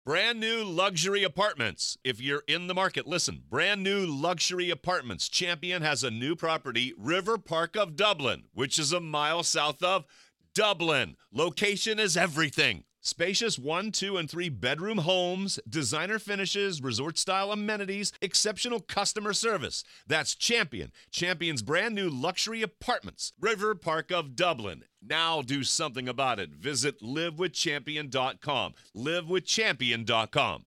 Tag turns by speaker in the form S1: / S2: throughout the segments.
S1: Brand new luxury apartments. If you're in the market, listen. Brand new luxury apartments. Champion has a new property, River Park of Dublin, which is a mile south of Dublin. Location is everything. Spacious 1, 2, and 3 bedroom homes, designer finishes, resort-style amenities, exceptional customer service. That's Champion. Champion's brand new luxury apartments. River Park of Dublin. Now do something about it. Visit livewithchampion.com. Livewithchampion.com.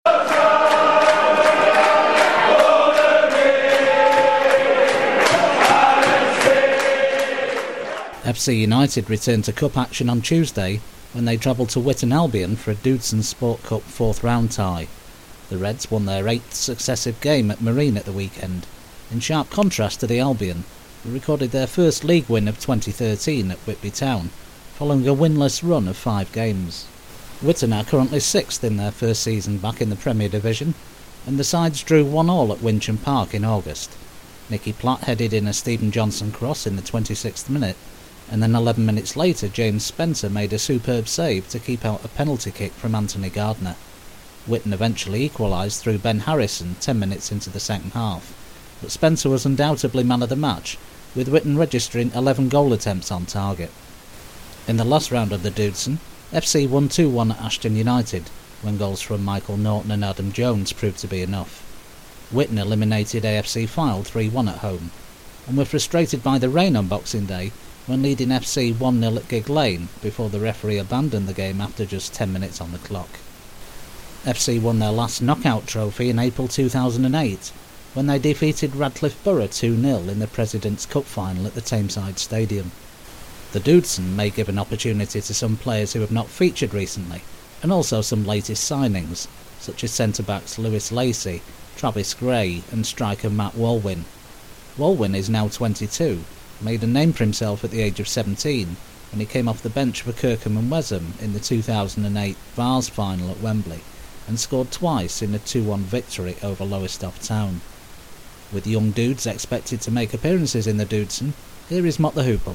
S2: FC United returned to cup action on Tuesday when they travelled to Witton Albion for a Dudeston Sport Cup fourth round tie. The Reds won their 8th successive game at Marine at the weekend, in sharp contrast to the Albion, who recorded their first league win of 2013 at Whitby Town, following a winless run of 5 games. Witton are currently 6th in their first season back in the Premier Division, and the sides drew 1-1 at Wincham Park in August. Nicky Platt headed in a Stephen Johnson cross in the 26th minute, and then 11 minutes later James Spencer made a superb save to keep out a penalty kick from Anthony Gardner. Witton eventually equalised through Ben Harrison 10 minutes into the second half, but Spencer was undoubtedly man of the match, with Witton registering 11 goal attempts on target. In the last round of the Dudeston, FC won 2-1 at Ashton United, when goals from Michael Norton and Adam Jones proved to be enough. Witton eliminated AFC Fylde 3-1 at home, and were frustrated by the rain on Boxing Day when leading FC 1-0 at Gig Lane before the referee abandoned the game after just 10 minutes on the clock. FC won their last knockout trophy in April 2008 when they defeated Radcliffe Borough 2-0 in the President's Cup final at the Tameside Stadium. The Dudeston may give an opportunity to some players who have not featured recently, and also some latest signings, such as centre-backs Lewis Lacey, Travis Gray and striker Matt Walwyn. Walwyn is now 22, made a name for himself at the age of 17 when he came off the bench for Kirkham and Wesham in the 2008 Vars final at Wembley, and scored twice in a 2-1 victory over Lowestoft Town. With young dudes expected to make appearances in the Dudeston, here is Mott the Hoople.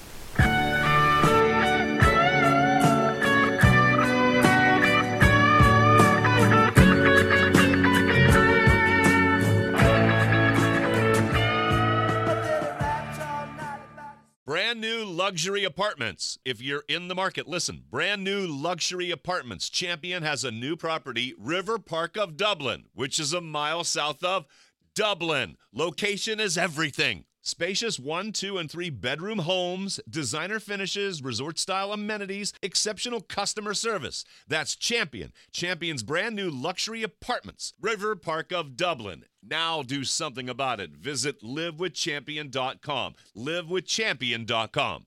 S1: Brand new luxury apartments. If you're in the market, listen. Brand new luxury apartments. Champion has a new property, River Park of Dublin, which is a mile south of Dublin. Location is everything. Spacious 1, 2, and 3 bedroom homes, designer finishes, resort-style amenities, exceptional customer service. That's Champion. Champion's brand new luxury apartments. River Park of Dublin. Now do something about it. Visit livewithchampion.com. Livewithchampion.com.